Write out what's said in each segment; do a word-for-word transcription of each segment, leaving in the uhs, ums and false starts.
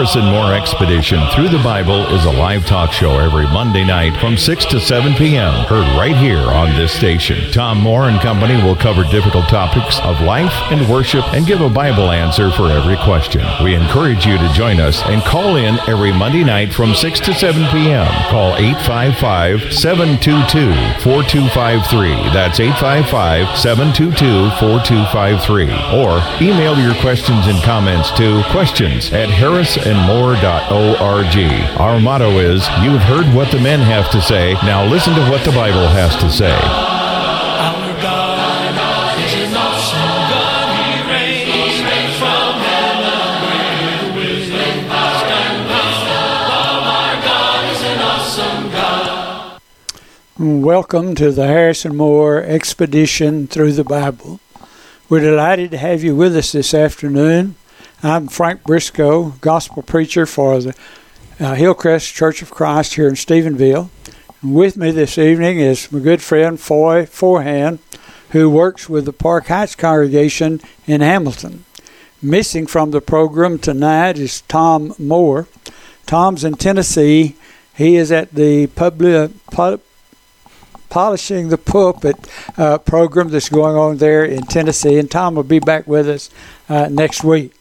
Harrison Moore Expedition Through the Bible is a live talk show every Monday night from six to seven p.m. heard right here on this station. Tom Moore and Company will cover difficult topics of life and worship and give a Bible answer for every question. We encourage you to join us and call in every Monday night from six to seven p.m. Call eight five five, seven two two, four two five three. That's eight five five, seven two two, four two five three. Or email your questions and comments to questions at harrison moore dot org. Our motto is, you've heard what the men have to say, now listen to what the Bible has to say. Our God is an awesome God. He reigns from heaven with wisdom, power, and love. Our God is an awesome God. Welcome to the Harrison Moore Expedition Through the Bible. We're delighted to have you with us this afternoon. I'm Frank Briscoe, gospel preacher for the uh, Hillcrest Church of Christ here in Stephenville. And with me this evening is my good friend Foy Forehand, who works with the Park Heights congregation in Hamilton. Missing from the program tonight is Tom Moore. Tom's in Tennessee. He is at the public. Pub, Polishing the Pulpit uh, program that's going on there in Tennessee, and Tom will be back with us uh, next week.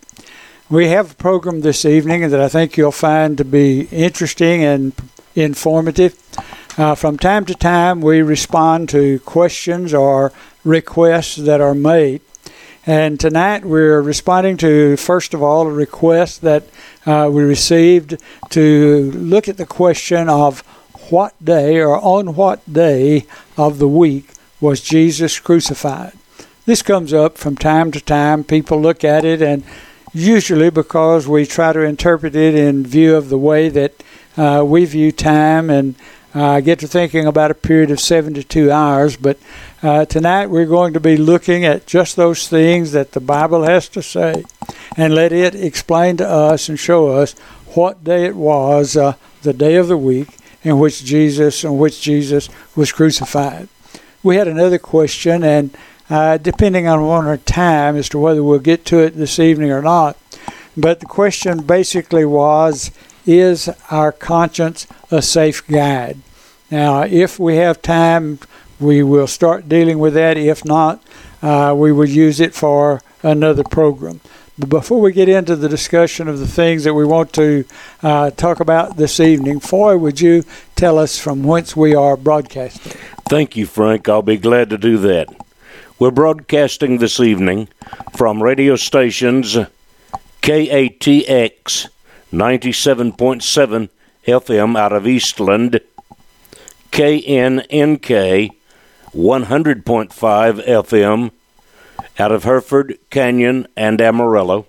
We have a program this evening that I think you'll find to be interesting and informative. Uh, from time to time, we respond to questions or requests that are made. And tonight, we're responding to, first of all, a request that uh, we received to look at the question of what day or on what day of the week was Jesus crucified. This comes up from time to time. People look at it, and usually because we try to interpret it in view of the way that uh, we view time, and uh, get to thinking about a period of seventy-two hours. But uh, tonight we're going to be looking at just those things that the Bible has to say, and let it explain to us and show us what day it was, uh, the day of the week, in which Jesus, in which Jesus was crucified. We had another question, and uh, depending on our time as to whether we'll get to it this evening or not, but the question basically was, is our conscience a safe guide? Now, if we have time, we will start dealing with that. If not, uh, we will use it for another program. But before we get into the discussion of the things that we want to uh, talk about this evening, Foy, would you tell us from whence we are broadcasting? Thank you, Frank. I'll be glad to do that. We're broadcasting this evening from radio stations K A T X ninety-seven point seven F M out of Eastland, K N N K one hundred point five F M out of Hereford, Canyon, and Amarillo,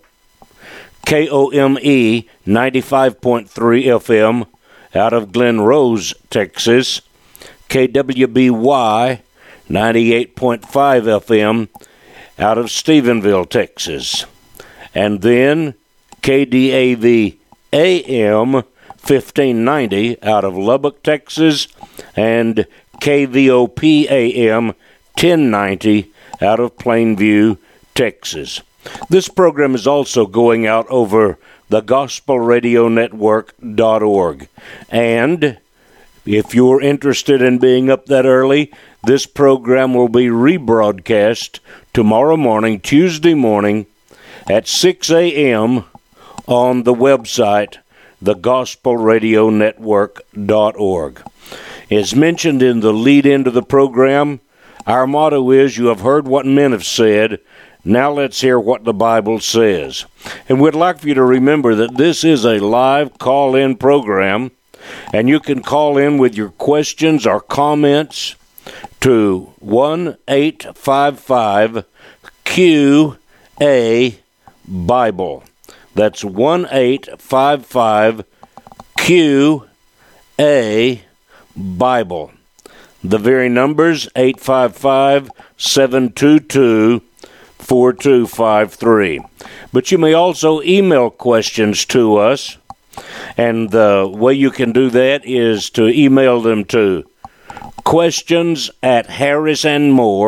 K O M E ninety-five point three F M out of Glen Rose, Texas, K W B Y ninety-eight point five F M out of Stephenville, Texas, and then K D A V A M fifteen ninety out of Lubbock, Texas, and K V O P A M ten ninety out of Plainview, Texas. This program is also going out over the gospel radio network dot org. And if you're interested in being up that early, this program will be rebroadcast tomorrow morning, Tuesday morning, at six a.m. on the website the gospel radio network dot org. As mentioned in the lead into the program, our motto is, you have heard what men have said, now let's hear what the Bible says. And we'd like for you to remember that this is a live call-in program, and you can call in with your questions or comments to one eight five five Q A Bible. That's one eight five five Q A Bible. The very numbers, eight five five, seven two two, four two five three. But you may also email questions to us, and the way you can do that is to email them to questions at harrison moore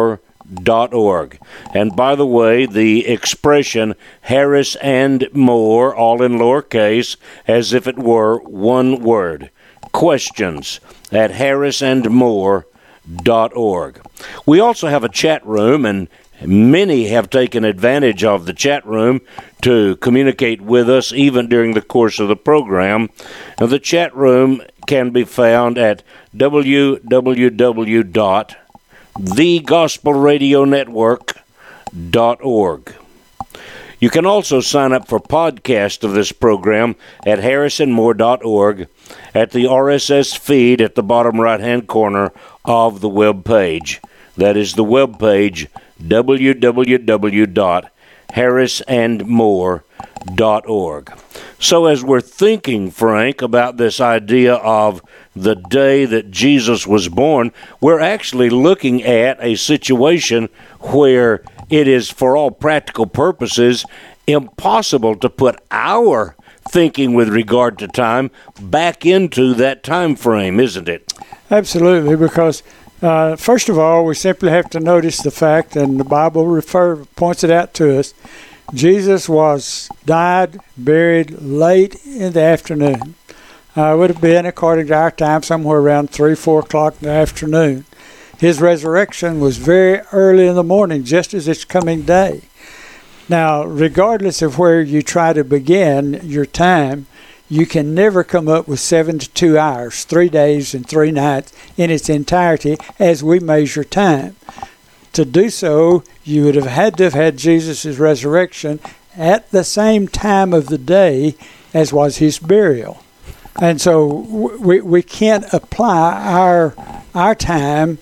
dot org. And by the way, the expression Harris and More, all in lowercase, as if it were one word. Questions at harris and more dot org. We also have a chat room, and many have taken advantage of the chat room to communicate with us even during the course of the program. Now, the chat room can be found at w w w dot the gospel radio network dot org. You can also sign up for podcast of this program at harris and more dot org at the R S S feed at the bottom right-hand corner of the web page. That is the web page, w w w dot harris and more dot org. So as we're thinking, Frank, about this idea of the day that Jesus was born, we're actually looking at a situation where it is, for all practical purposes, impossible to put our thinking with regard to time back into that time frame, isn't it? Absolutely, because uh, first of all, we simply have to notice the fact, and the Bible refer points it out to us, Jesus was died, buried late in the afternoon. Uh, it would have been, according to our time, somewhere around three, four o'clock in the afternoon. His resurrection was very early in the morning, just as it's coming day. Now, regardless of where you try to begin your time, you can never come up with seventy-two hours, three days and three nights in its entirety as we measure time. To do so, you would have had to have had Jesus' resurrection at the same time of the day as was his burial. And so we we can't apply our our time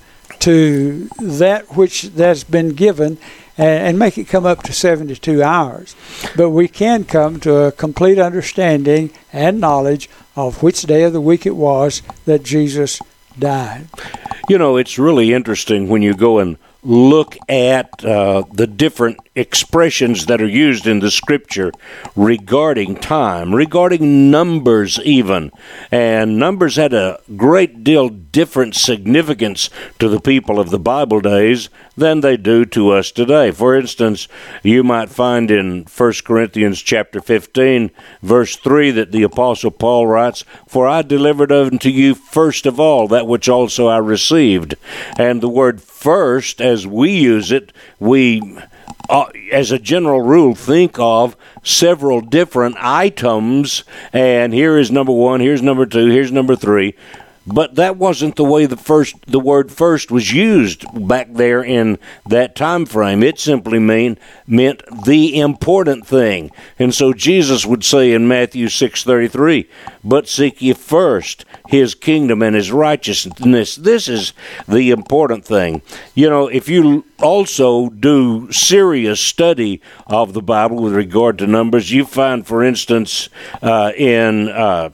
to that which that's been given and, and make it come up to seventy-two hours. But we can come to a complete understanding and knowledge of which day of the week it was that Jesus died. You know, it's really interesting when you go and look at uh, the different expressions that are used in the Scripture regarding time, regarding numbers even. And numbers had a great deal different significance to the people of the Bible days than they do to us today. For instance, you might find in First Corinthians chapter fifteen, verse three, that the Apostle Paul writes, "For I delivered unto you first of all that which also I received." And the word first, as we use it, we, uh, as a general rule, think of several different items, and here is number one, here's number two, here's number three. But that wasn't the way the first the word first was used back there in that time frame. It simply mean, meant the important thing. And so Jesus would say in Matthew six thirty-three, "But seek ye first his kingdom and his righteousness." This is the important thing. You know, if you also do serious study of the Bible with regard to numbers, you find, for instance, uh, in... Uh,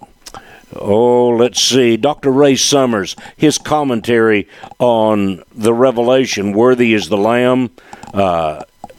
Oh, let's see, Doctor Ray Summers, his commentary on the Revelation, "Worthy is the Lamb." Uh,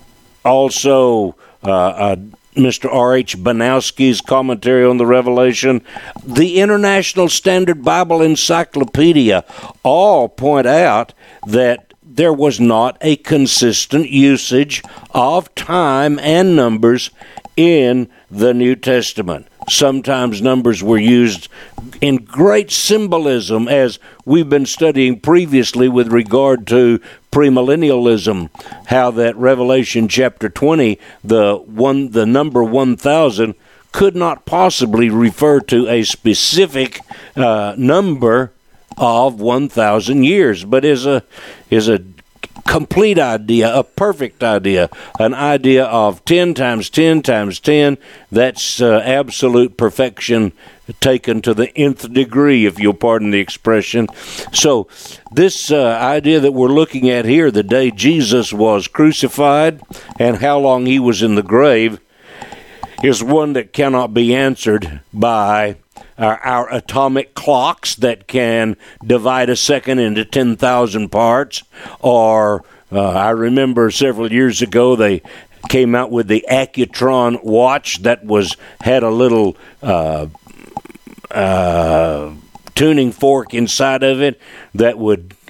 also, uh, uh, Mister R H Banowski's commentary on the Revelation, the International Standard Bible Encyclopedia, all point out that there was not a consistent usage of time and numbers in the New Testament. Sometimes numbers were used in great symbolism, as we've been studying previously with regard to premillennialism, how that Revelation chapter twenty, the one, the number one thousand, could not possibly refer to a specific uh, number of one thousand years, but is a is a complete idea, a perfect idea, an idea of ten times ten times ten. That's uh, absolute perfection taken to the nth degree, if you'll pardon the expression. So this uh, idea that we're looking at here, the day Jesus was crucified and how long he was in the grave, is one that cannot be answered by Our, our atomic clocks that can divide a second into ten thousand parts, or uh, I remember several years ago they came out with the Accutron watch that was had a little uh, uh, tuning fork inside of it that would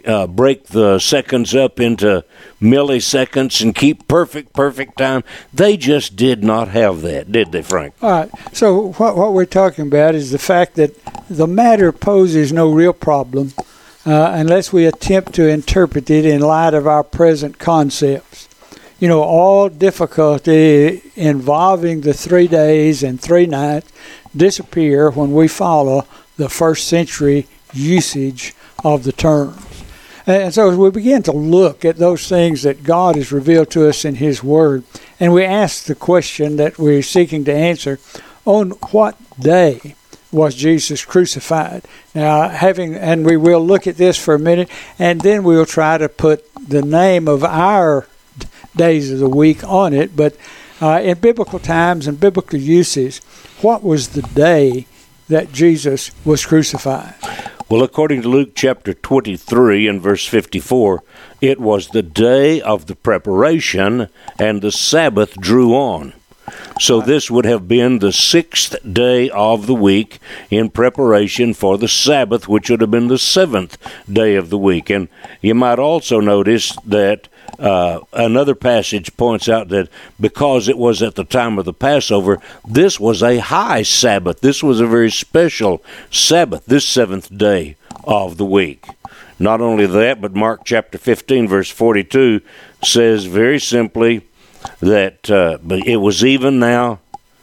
uh, break the seconds up into milliseconds and keep perfect, perfect time. They just did not have that, did they, Frank? All right. So what, what we're talking about is the fact that the matter poses no real problem uh, unless we attempt to interpret it in light of our present concepts. You know, all difficulty involving the three days and three nights disappear when we follow the first century usage of the terms. And so as we begin to look at those things that God has revealed to us in His Word, and we ask the question that we're seeking to answer, on what day was Jesus crucified? Now, having, and we will look at this for a minute, and then we'll try to put the name of our days of the week on it. But uh, in biblical times and biblical uses, what was the day that Jesus was crucified? Well, according to Luke chapter twenty-three and verse fifty-four, it was the day of the preparation, and the Sabbath drew on. So this would have been the sixth day of the week in preparation for the Sabbath, which would have been the seventh day of the week. And you might also notice that uh, another passage points out that because it was at the time of the Passover, this was a high Sabbath. This was a very special Sabbath, this seventh day of the week. Not only that, but Mark chapter fifteen, verse forty-two says very simply, that uh, it was even now,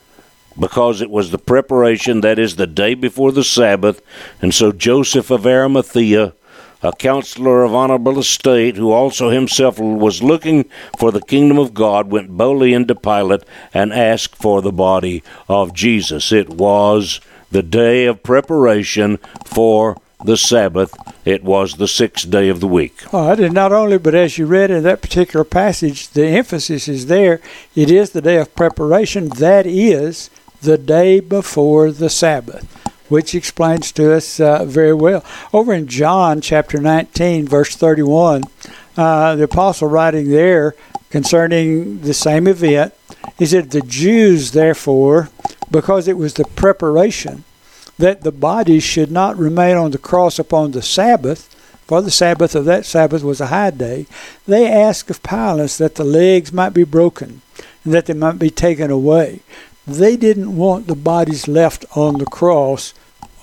because it was the preparation, that is the day before the Sabbath, and so Joseph of Arimathea, a counselor of honorable estate, who also himself was looking for the kingdom of God, went boldly into Pilate and asked for the body of Jesus. It was the day of preparation for the Sabbath. It was the sixth day of the week. All right, and not only, but as you read in that particular passage, the emphasis is there. It is the day of preparation. That is the day before the Sabbath, which explains to us uh, very well. Over in John chapter nineteen, verse thirty-one, uh, the apostle writing there concerning the same event, he said, "The Jews, therefore, because it was the preparation, that the bodies should not remain on the cross upon the Sabbath, for the Sabbath of that Sabbath was a high day, they asked of Pilate that the legs might be broken, and that they might be taken away." They didn't want the bodies left on the cross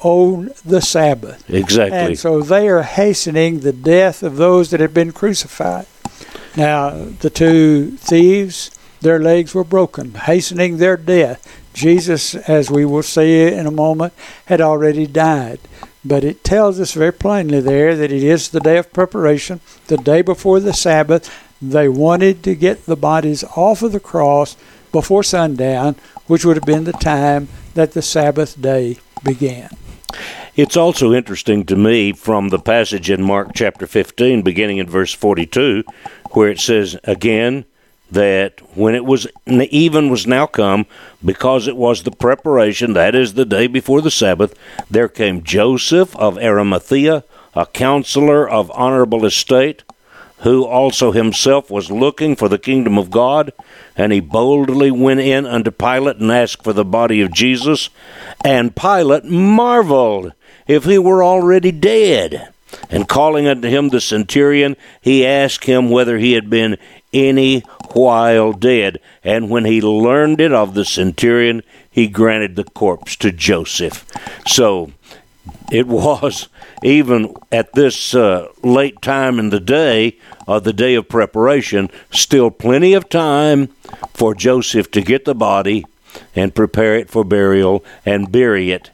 on the Sabbath. Exactly. And so they are hastening the death of those that had been crucified. Now, the two thieves, their legs were broken, hastening their death. Jesus, as we will see in a moment, had already died. But it tells us very plainly there that it is the day of preparation, the day before the Sabbath. They wanted to get the bodies off of the cross before sundown, which would have been the time that the Sabbath day began. It's also interesting to me from the passage in Mark chapter fifteen, beginning in verse forty-two, where it says again, that when it was even was now come, because it was the preparation, that is the day before the Sabbath, there came Joseph of Arimathea, a counselor of honorable estate, who also himself was looking for the kingdom of God, and he boldly went in unto Pilate and asked for the body of Jesus. And Pilate marveled if he were already dead. And calling unto him the centurion, he asked him whether he had been any while dead. And when he learned it of the centurion, he granted the corpse to Joseph. So it was, even at this uh, late time in the day, of uh, the day of preparation, still plenty of time for Joseph to get the body and prepare it for burial and bury it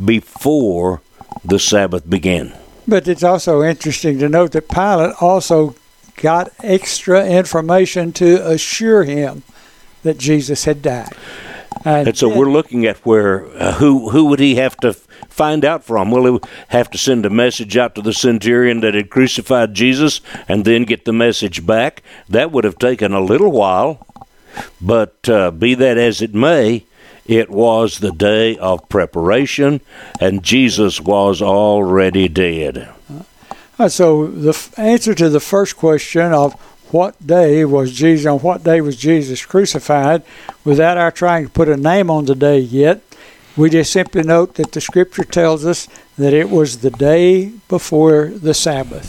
before the Sabbath began. But it's also interesting to note that Pilate also got extra information to assure him that Jesus had died. And, and so then, we're looking at where, uh, who who would he have to find out from? Well, he would have to send a message out to the centurion that had crucified Jesus and then get the message back. That would have taken a little while, but uh, be that as it may, it was the day of preparation, and Jesus was already dead. Uh, so the f- answer to the first question of what day was Jesus, on what day was Jesus crucified, without our trying to put a name on the day yet, we just simply note that the Scripture tells us that it was the day before the Sabbath.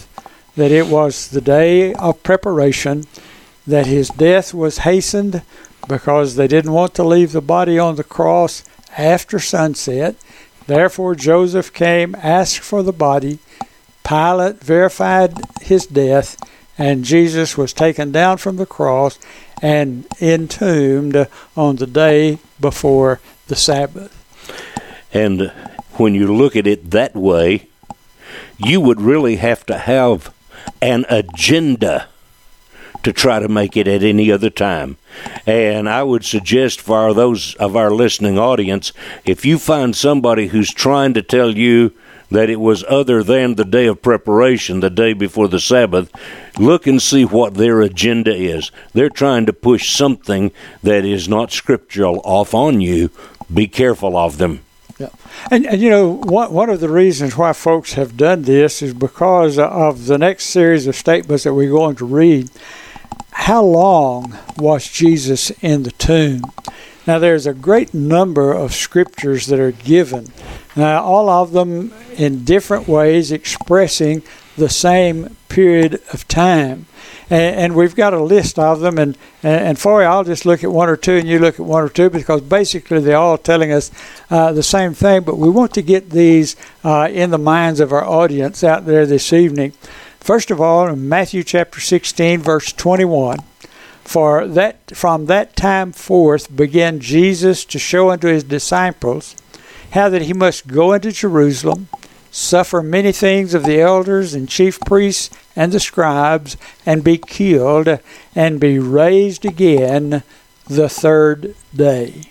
that it was the day of preparation, that his death was hastened because they didn't want to leave the body on the cross after sunset. Therefore Joseph came, asked for the body. Pilate verified his death, and Jesus was taken down from the cross and entombed on the day before the Sabbath. And when you look at it that way, you would really have to have an agenda to try to make it at any other time. And I would suggest for those of our listening audience, if you find somebody who's trying to tell you that it was other than the day of preparation, the day before the Sabbath, look and see what their agenda is. They're trying to push something that is not scriptural off on you. Be careful of them. Yeah. And, and you know, one, one of the reasons why folks have done this is because of the next series of statements that we're going to read. How long was Jesus in the tomb? Now, there's a great number of scriptures that are given, now, all of them in different ways expressing the same period of time. And, and we've got a list of them, and, and, and for you, I'll just look at one or two, and you look at one or two, because basically they're all telling us uh, the same thing, but we want to get these uh, in the minds of our audience out there this evening. First of all, in Matthew chapter sixteen, verse twenty-one, For that from that time forth began Jesus to show unto his disciples how that he must go into Jerusalem, suffer many things of the elders and chief priests and the scribes, and be killed, and be raised again the third day.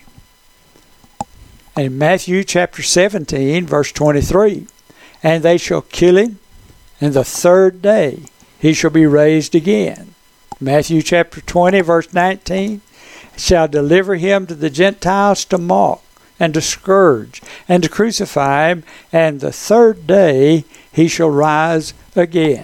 In Matthew chapter seventeen, verse twenty-three, And they shall kill him, and the third day he shall be raised again. Matthew chapter twenty, verse nineteen, Shall deliver him to the Gentiles to mock, and to scourge, and to crucify him, and the third day he shall rise again.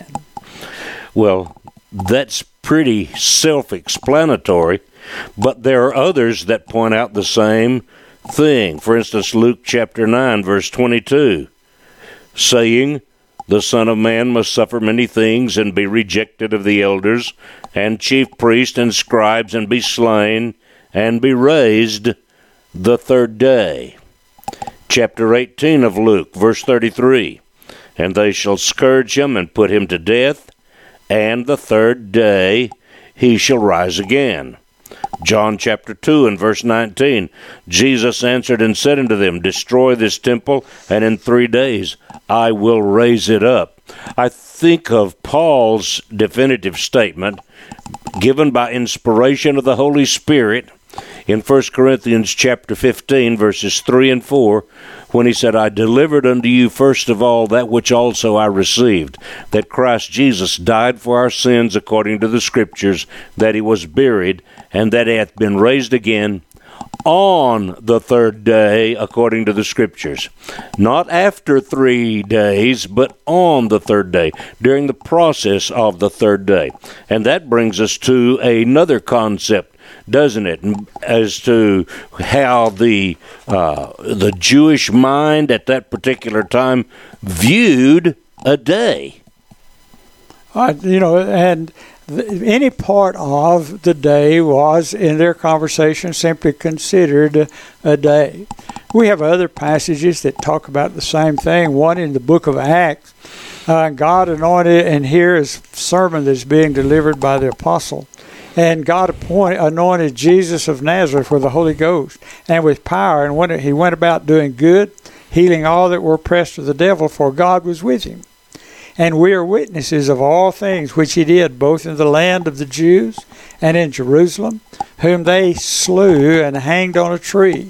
Well, that's pretty self-explanatory, but there are others that point out the same thing. For instance, Luke chapter nine, verse twenty-two, saying, The Son of Man must suffer many things, and be rejected of the elders, and chief priests, and scribes, and be slain, and be raised the third day. Chapter eighteen of Luke, verse thirty-three, And they shall scourge him, and put him to death, and the third day he shall rise again. John chapter two and verse nineteen, Jesus answered and said unto them, Destroy this temple, and in three days I will raise it up. I think of Paul's definitive statement given by inspiration of the Holy Spirit in First Corinthians chapter fifteen, verses three and four, when he said, I delivered unto you first of all that which also I received, that Christ Jesus died for our sins according to the Scriptures, that he was buried, and that he hath been raised again on the third day according to the Scriptures. Not after three days, but on the third day, during the process of the third day. And that brings us to another concept, doesn't it, as to how the uh, the Jewish mind at that particular time viewed a day. Uh, you know, and th- any part of the day was, in their conversation, simply considered a day. We have other passages that talk about the same thing. One in the book of Acts, uh, God anointed, and here is a sermon that's being delivered by the apostle. And God appointed, anointed Jesus of Nazareth with the Holy Ghost and with power. And when he went about doing good, healing all that were oppressed of the devil, for God was with him. And we are witnesses of all things which he did, both in the land of the Jews and in Jerusalem, whom they slew and hanged on a tree.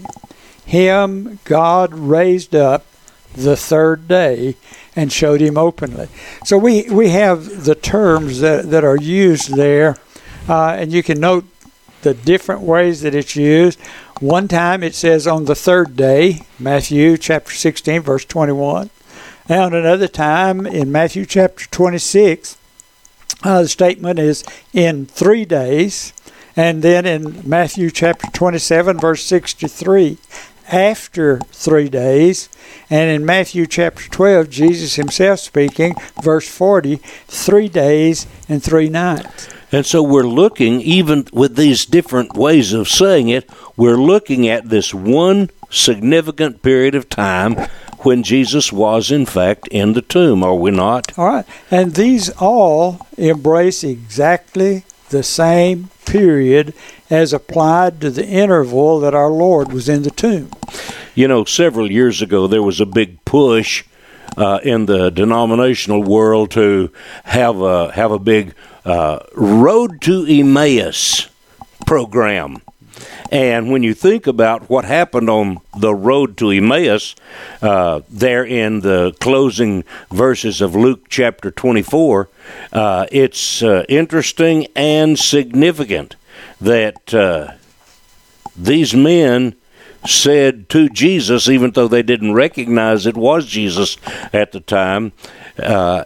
Him God raised up the third day and showed him openly. So we, we have the terms that, that are used there. Uh, and you can note the different ways that it's used. One time it says on the third day, Matthew chapter sixteen, verse twenty-one. And another time in Matthew chapter twenty-six, uh, the statement is in three days. And then in Matthew chapter twenty-seven, verse sixty-three, after three days. And in Matthew chapter twelve, Jesus himself speaking, verse forty, three days and three nights. And so we're looking, even with these different ways of saying it, we're looking at this one significant period of time when Jesus was, in fact, in the tomb, are we not? All right. And these all embrace exactly the same period as applied to the interval that our Lord was in the tomb. You know, several years ago, there was a big push uh, in the denominational world to have a, have a big uh, Road to Emmaus program. And when you think about what happened on the road to Emmaus, uh, there in the closing verses of Luke chapter twenty-four, uh, it's uh, interesting and significant that uh, these men said to Jesus, even though they didn't recognize it was Jesus at the time, uh,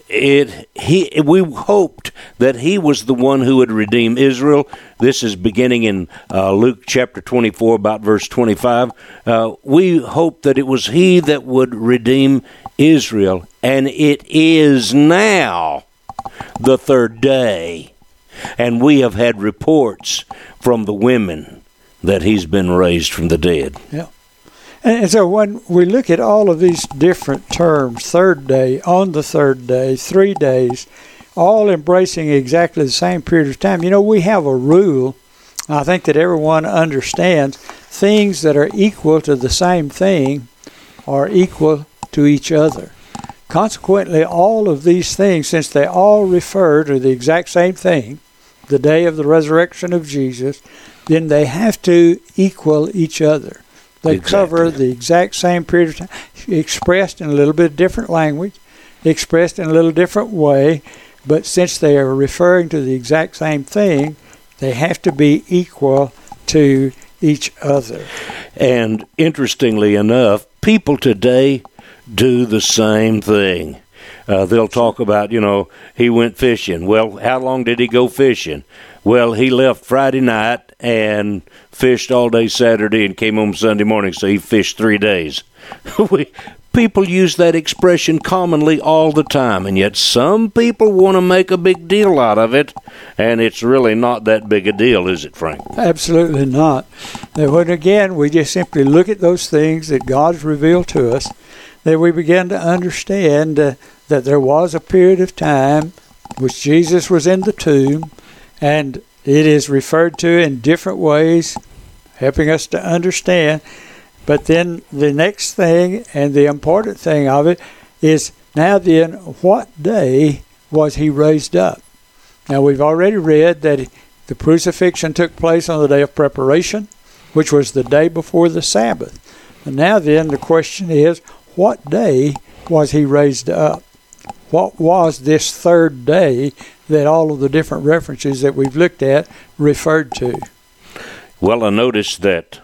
It he we hoped that he was the one who would redeem Israel. This is beginning in uh, Luke chapter twenty-four, about verse twenty-five. Uh, we hoped that it was he that would redeem Israel, and it is now the third day, and we have had reports from the women that he's been raised from the dead. Yeah. And so when we look at all of these different terms, third day, on the third day, three days, all embracing exactly the same period of time, you know, we have a rule, I think that everyone understands, things that are equal to the same thing are equal to each other. Consequently, all of these things, since they all refer to the exact same thing, the day of the resurrection of Jesus, then they have to equal each other. They Exactly. cover the exact same period of time, expressed in a little bit different language, expressed in a little different way, but since they are referring to the exact same thing, they have to be equal to each other. And interestingly enough, people today do the same thing. Uh, they'll talk about, you know, he went fishing. Well, how long did he go fishing? Well, he left Friday night and fished all day Saturday and came home Sunday morning, so he fished three days. we, people use that expression commonly all the time, and yet some people want to make a big deal out of it, and it's really not that big a deal, is it, Frank? Absolutely not. And when, again, we just simply look at those things that God's revealed to us, that we begin to understand uh, that there was a period of time which Jesus was in the tomb, and it is referred to in different ways, helping us to understand. But then the next thing, and the important thing of it, is now then, what day was he raised up? Now, we've already read that the crucifixion took place on the day of preparation, which was the day before the Sabbath. And now then, the question is, what day was he raised up? What was this third day that all of the different references that we've looked at referred to? Well, I noticed that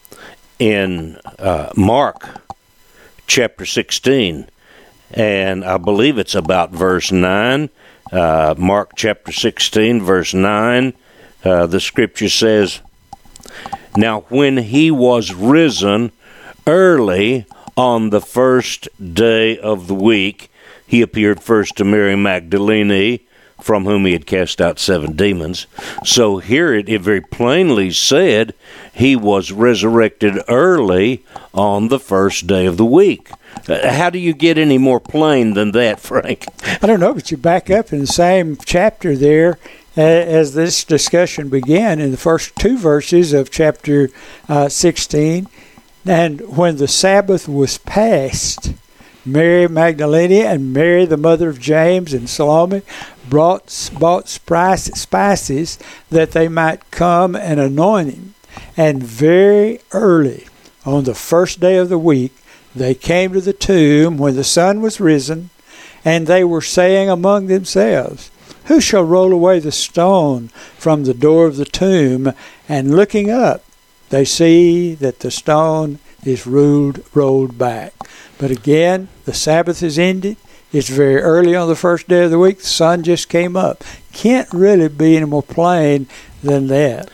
in uh, Mark chapter sixteen, and I believe it's about verse nine, uh, Mark chapter sixteen, verse nine, uh, the scripture says, "Now when he was risen early on the first day of the week, he appeared first to Mary Magdalene, from whom he had cast out seven demons." So here it, it very plainly said he was resurrected early on the first day of the week. Uh, how do you get any more plain than that, Frank? I don't know, but you back up in the same chapter there uh, as this discussion began in the first two verses of chapter uh, sixteen. And when the Sabbath was past, Mary Magdalene and Mary, the mother of James, and Salome brought bought spices that they might come and anoint him. And very early, on the first day of the week, they came to the tomb when the sun was risen, and they were saying among themselves, "Who shall roll away the stone from the door of the tomb?" And looking up, they see that the stone is rolled, rolled back. But again, the Sabbath is ended. It's very early on the first day of the week. The sun just came up. Can't really be any more plain than that.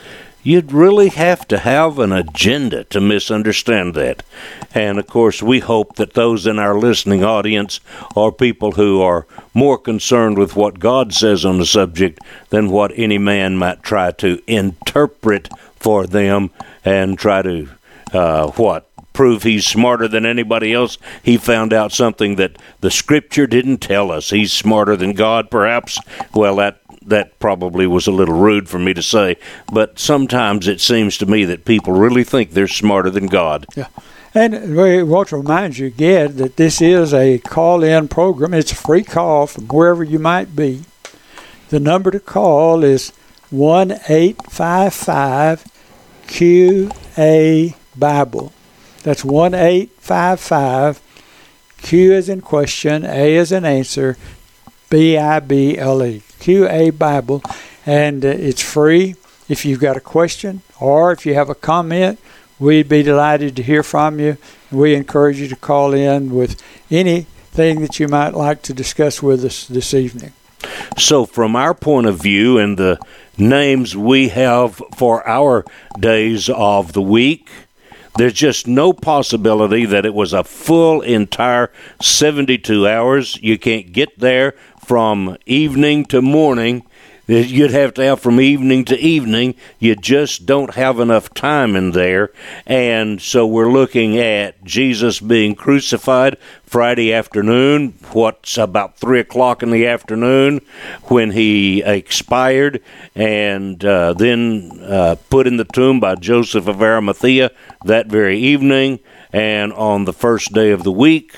you'd really have to have an agenda to misunderstand that. And, of course, we hope that those in our listening audience are people who are more concerned with what God says on the subject than what any man might try to interpret for them and try to, uh, what, prove he's smarter than anybody else. He found out something that the Scripture didn't tell us. He's smarter than God, perhaps. Well, that that probably was a little rude for me to say, but sometimes it seems to me that people really think they're smarter than God. Yeah. And we want to remind you again that this is a call-in program. It's a free call from wherever you might be. The number to call is one eight five five Q A Bible. That's one eight five five Q as in question, A as in answer, B I B L E. Q A Bible, and uh, it's free. If you've got a question or if you have a comment, we'd be delighted to hear from you. We encourage you to call in with anything that you might like to discuss with us this evening. So from our point of view and the names we have for our days of the week, there's just no possibility that it was a full, entire seventy-two hours. You can't get there from evening to morning. You'd have to have from evening to evening. You just don't have enough time in there. And so we're looking at Jesus being crucified Friday afternoon, what's about three o'clock in the afternoon, when he expired, and uh, then uh, put in the tomb by Joseph of Arimathea that very evening, and on the first day of the week,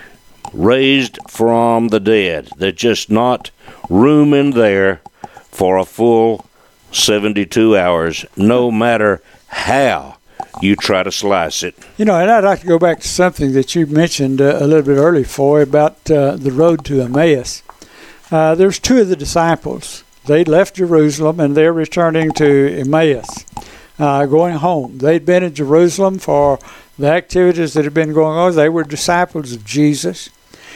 raised from the dead. There's just not room in there for a full seventy-two hours, no matter how you try to slice it. You know, and I'd like to go back to something that you mentioned uh, a little bit earlier, Foy, about uh, the road to Emmaus. Uh, there's two of the disciples. They left Jerusalem, and they're returning to Emmaus, uh, going home. They'd been in Jerusalem for the activities that had been going on. They were disciples of Jesus.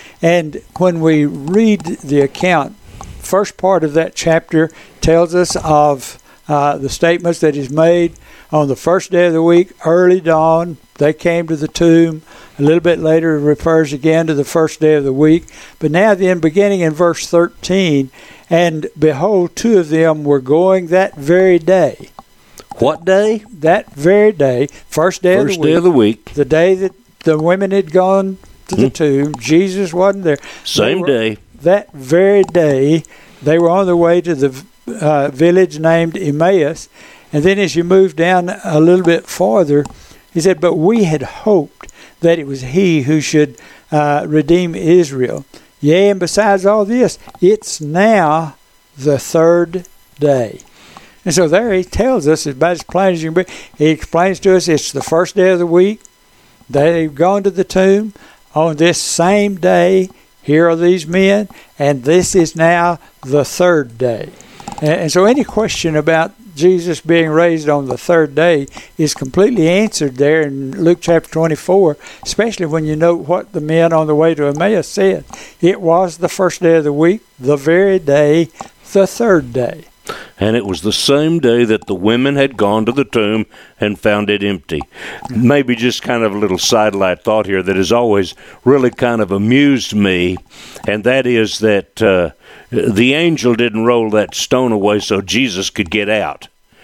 And when we read the account, first part of that chapter tells us of uh, the statements that he's made on the first day of the week, early dawn. They came to the tomb. A little bit later, it refers again to the first day of the week. But now then, beginning in verse thirteen, and behold, two of them were going that very day. What day? That very day, first day, first of, the day week, of the week. The day that the women had gone to the mm. tomb. Jesus wasn't there. Same were, day. That very day, they were on their way to the uh, village named Emmaus. And then as you move down a little bit farther, he said, but we had hoped that it was he who should uh, redeem Israel. Yea, and besides all this, it's now the third day. And so there he tells us, about as plain as you can be, he explains to us it's the first day of the week. They've gone to the tomb. On this same day, here are these men, and this is now the third day. And, and so any question about Jesus being raised on the third day is completely answered there in Luke chapter twenty-four, especially when you note what the men on the way to Emmaus said. It was the first day of the week, the very day, the third day. And it was the same day that the women had gone to the tomb and found it empty. Maybe just kind of a little sidelight thought here that has always really kind of amused me, and that is that uh, the angel didn't roll that stone away so Jesus could get out.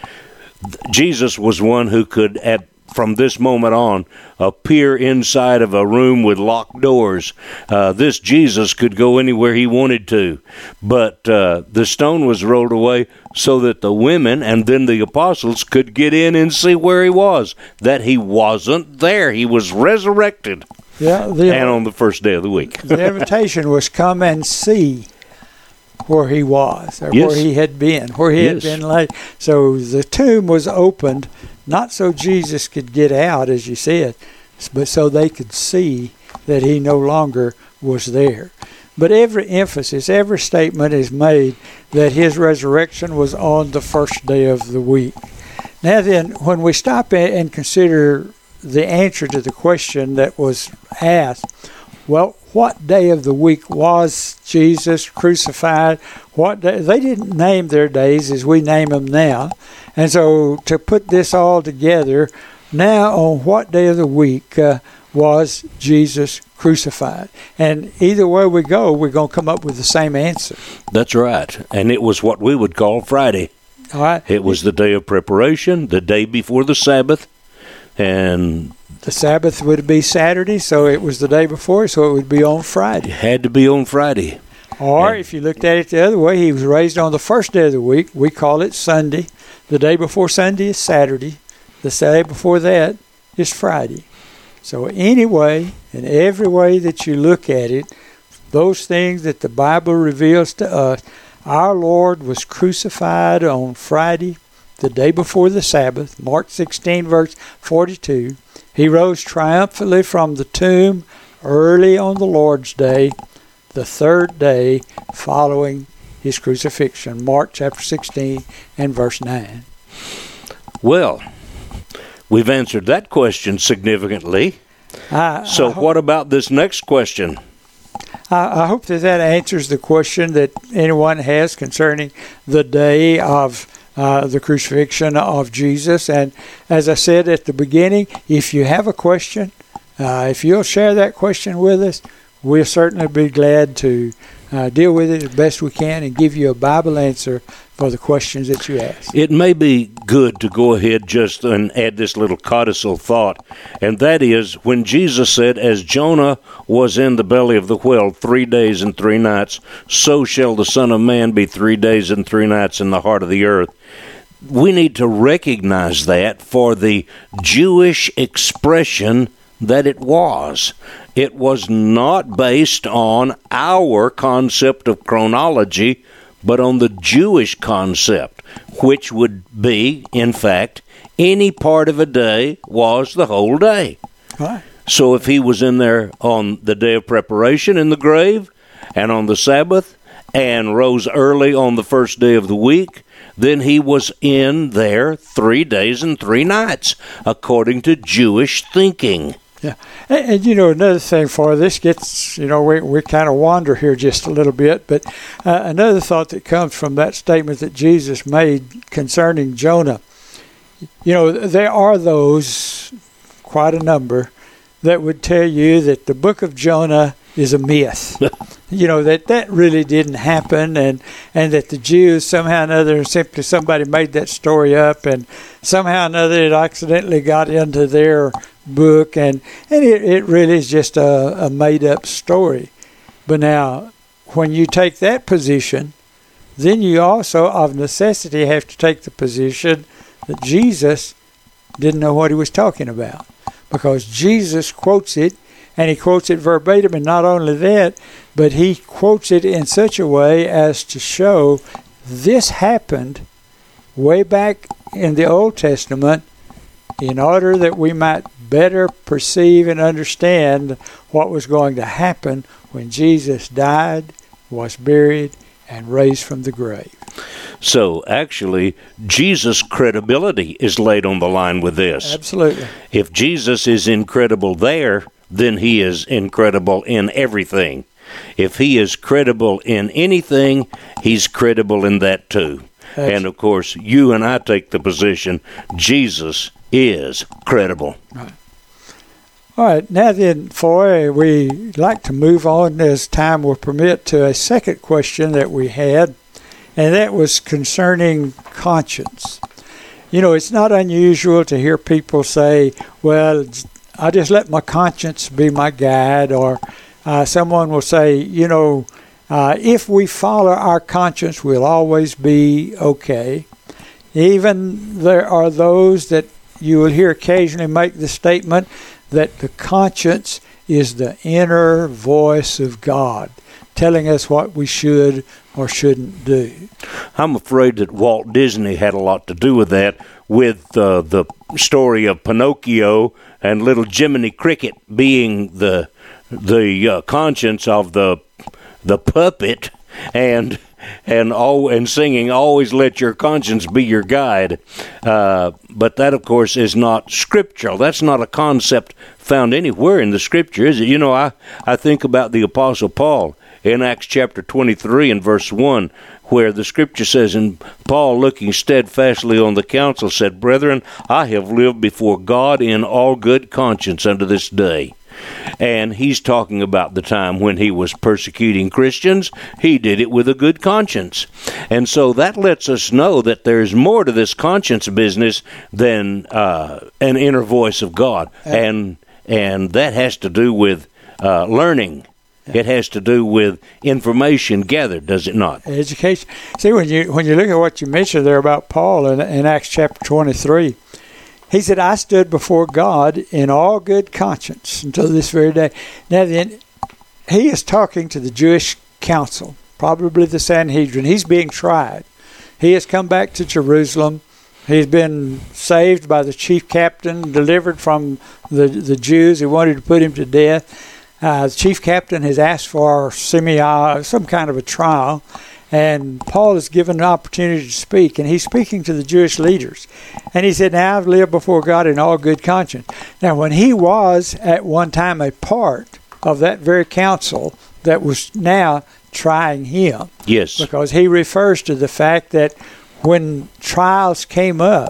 Jesus was one who could, at from this moment on, appear inside of a room with locked doors. Uh, this Jesus could go anywhere he wanted to. But uh, the stone was rolled away so that the women and then the apostles could get in and see where he was. That he wasn't there. He was resurrected. Yeah, the, and on the first day of the week. The invitation was come and see where he was, or yes. where he had been, where he yes. had been laid. So the tomb was opened, not so Jesus could get out, as you said, but so they could see that he no longer was there. But every emphasis, every statement is made that his resurrection was on the first day of the week. Now then, when we stop and consider the answer to the question that was asked, well, what day of the week was Jesus crucified? What day? They didn't name their days as we name them now. And so to put this all together, now on what day of the week uh, was Jesus crucified? And either way we go, we're going to come up with the same answer. That's right. And it was what we would call Friday. All right. It was the day of preparation, the day before the Sabbath, and the Sabbath would be Saturday, so it was the day before, so it would be on Friday. it had to be on Friday. Or And- if you looked at it the other way, he was raised on the first day of the week. We call it Sunday. The day before Sunday is Saturday. The day before that is Friday. So anyway, in every way that you look at it, those things that the Bible reveals to us, our Lord was crucified on Friday, the day before the Sabbath, Mark sixteen, verse forty-two. He rose triumphantly from the tomb early on the Lord's day, the third day following his crucifixion, Mark chapter sixteen and verse nine. Well, we've answered that question significantly. I, So I, ho- what about this next question? I, I hope that that answers the question that anyone has concerning the day of uh, the crucifixion of Jesus. And as I said at the beginning, if you have a question, uh, if you'll share that question with us, we'll certainly be glad to uh, deal with it as best we can and give you a Bible answer for the questions that you ask. It may be good to go ahead just and add this little codicil thought, and that is when Jesus said, as Jonah was in the belly of the whale three days and three nights, so shall the Son of Man be three days and three nights in the heart of the earth. We need to recognize that for the Jewish expression that it was. It was not based on our concept of chronology, but on the Jewish concept, which would be, in fact, any part of a day was the whole day. Right. So if he was in there on the day of preparation in the grave, and on the Sabbath, and rose early on the first day of the week, then he was in there three days and three nights, according to Jewish thinking. Yeah, and, and you know, another thing for this gets, you know, we we kind of wander here just a little bit, but uh, another thought that comes from that statement that Jesus made concerning Jonah, you know, there are those, quite a number, that would tell you that the book of Jonah is a myth. You know, that that really didn't happen, and, and that the Jews somehow or another, simply somebody made that story up, and somehow or another it accidentally got into their book, and, and it, it really is just a, a made-up story. But now, when you take that position, then you also, of necessity, have to take the position that Jesus didn't know what he was talking about, because Jesus quotes it, and he quotes it verbatim, and not only that, but he quotes it in such a way as to show this happened way back in the Old Testament in order that we might better perceive and understand what was going to happen when Jesus died, was buried, and raised from the grave. So, actually, Jesus' credibility is laid on the line with this. Absolutely. If Jesus is incredible there, then he is incredible in everything. If he is credible in anything, he's credible in that too. That's and of course, you and I take the position Jesus is credible. Right. All right, now then, Foy, we like to move on as time will permit to a second question that we had, and that was concerning conscience. You know, it's not unusual to hear people say, well, I just let my conscience be my guide, or uh, someone will say, you know, uh, if we follow our conscience, we'll always be okay. Even there are those that you will hear occasionally make the statement that the conscience is the inner voice of God, telling us what we should or shouldn't do. I'm afraid that Walt Disney had a lot to do with that, with uh, the story of Pinocchio and little Jiminy Cricket being the the uh, conscience of the the puppet, and and all and singing "Always let your conscience be your guide." Uh, but that, of course, is not scriptural. That's not a concept found anywhere in the Scripture, is it? You know, I I think about the Apostle Paul in Acts chapter twenty-three and verse one, where the scripture says, and Paul, looking steadfastly on the council, said, Brethren, I have lived before God in all good conscience unto this day. And he's talking about the time when he was persecuting Christians. He did it with a good conscience. And so that lets us know that there's more to this conscience business than uh, an inner voice of God. And and that has to do with uh, learning. It has to do with information gathered, does it not? Education. See, when you when you look at what you mentioned there about Paul in, in Acts chapter twenty-three, he said, I stood before God in all good conscience until this very day. Now then, he is talking to the Jewish council, probably the Sanhedrin. He's being tried. He has come back to Jerusalem. He's been saved by the chief captain, delivered from the, the Jews who wanted to put him to death. Uh, the chief captain has asked for semi, some kind of a trial, and Paul is given an opportunity to speak, and he's speaking to the Jewish leaders. And he said, now I've lived before God in all good conscience. Now, when he was at one time a part of that very council that was now trying him. Yes. Because he refers to the fact that when trials came up,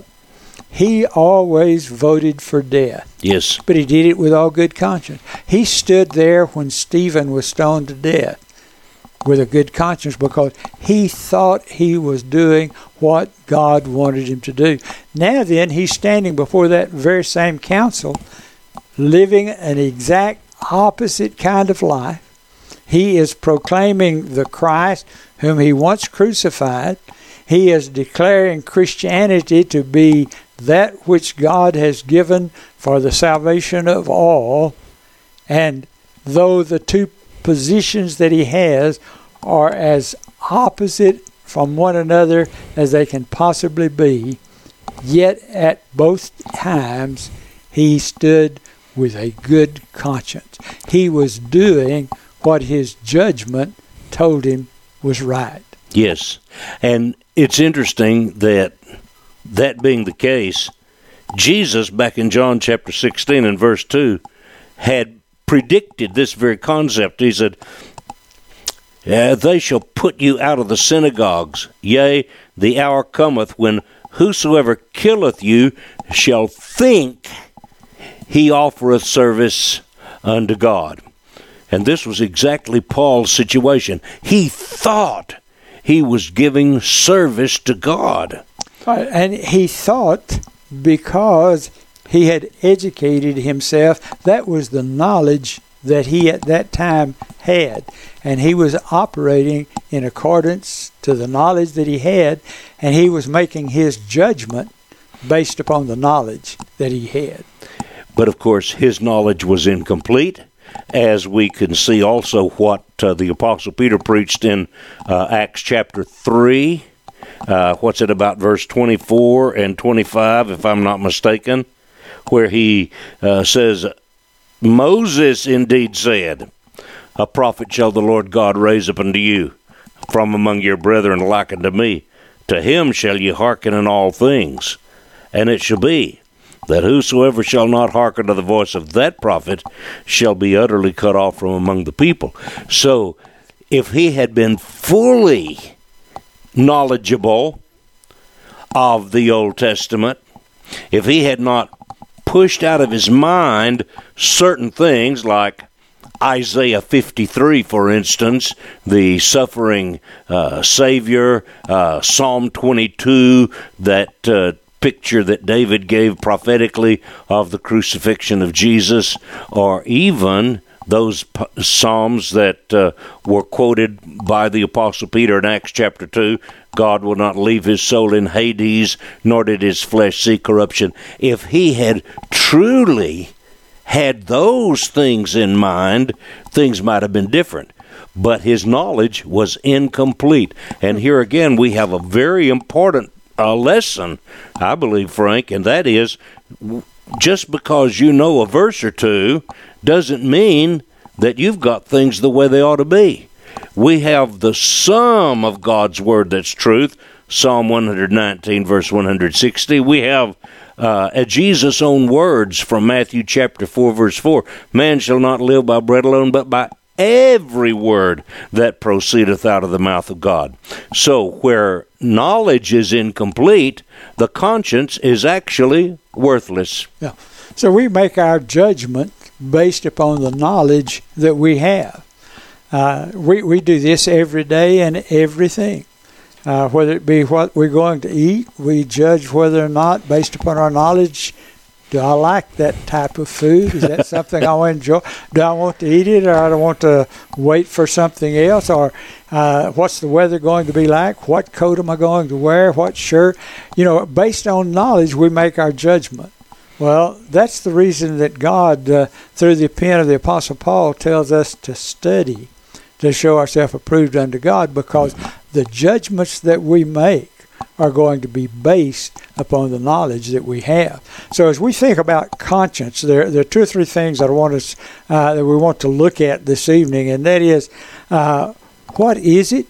he always voted for death. Yes. But he did it with all good conscience. He stood there when Stephen was stoned to death with a good conscience because he thought he was doing what God wanted him to do. Now then, he's standing before that very same council, living an exact opposite kind of life. He is proclaiming the Christ whom he once crucified. He is declaring Christianity to be that which God has given for the salvation of all. And though the two positions that he has are as opposite from one another as they can possibly be, yet at both times he stood with a good conscience. He was doing what his judgment told him was right. Yes, and it's interesting that that being the case, Jesus, back in John chapter sixteen and verse two, had predicted this very concept. He said, they shall put you out of the synagogues. Yea, the hour cometh when whosoever killeth you shall think he offereth service unto God. And this was exactly Paul's situation. He thought he was giving service to God. And he thought because he had educated himself, that was the knowledge that he at that time had. And he was operating in accordance to the knowledge that he had, and he was making his judgment based upon the knowledge that he had. But of course, his knowledge was incomplete, as we can see also what uh, the Apostle Peter preached in uh, Acts chapter three. Uh, what's it about verse twenty-four and twenty-five, if I'm not mistaken, where he uh, says, Moses indeed said, a prophet shall the Lord God raise up unto you from among your brethren like unto me. To him shall ye hearken in all things. And it shall be that whosoever shall not hearken to the voice of that prophet shall be utterly cut off from among the people. So, if he had been fully knowledgeable of the Old Testament, if he had not pushed out of his mind certain things like Isaiah fifty-three, for instance, the suffering uh, Savior, uh, Psalm twenty-two, that uh, picture that David gave prophetically of the crucifixion of Jesus, or even those p- Psalms that uh, were quoted by the Apostle Peter in Acts chapter two, God will not leave his soul in Hades, nor did his flesh see corruption. If he had truly had those things in mind, things might have been different. But his knowledge was incomplete. And here again, we have a very important uh, lesson, I believe, Frank, and that is, just because you know a verse or two doesn't mean that you've got things the way they ought to be. We have the sum of God's Word that's truth, Psalm one nineteen, verse one sixty. We have uh, Jesus' own words from Matthew chapter four, verse four. Man shall not live by bread alone, but by every word that proceedeth out of the mouth of God. So where knowledge is incomplete, the conscience is actually worthless. Yeah. So we make our judgment based upon the knowledge that we have. Uh, we, we do this every day and everything. Uh, whether it be what we're going to eat, we judge whether or not, based upon our knowledge, do I like that type of food? Is that something I want to enjoy? Do I want to eat it, or I don't want to wait for something else? Or uh, what's the weather going to be like? What coat am I going to wear? What shirt? You know, based on knowledge, we make our judgment. Well, that's the reason that God, uh, through the pen of the Apostle Paul, tells us to study, to show ourselves approved unto God, because the judgments that we make are going to be based upon the knowledge that we have. So as we think about conscience, there, there are two or three things that I want us uh, that we want to look at this evening, and that is, uh, what is it?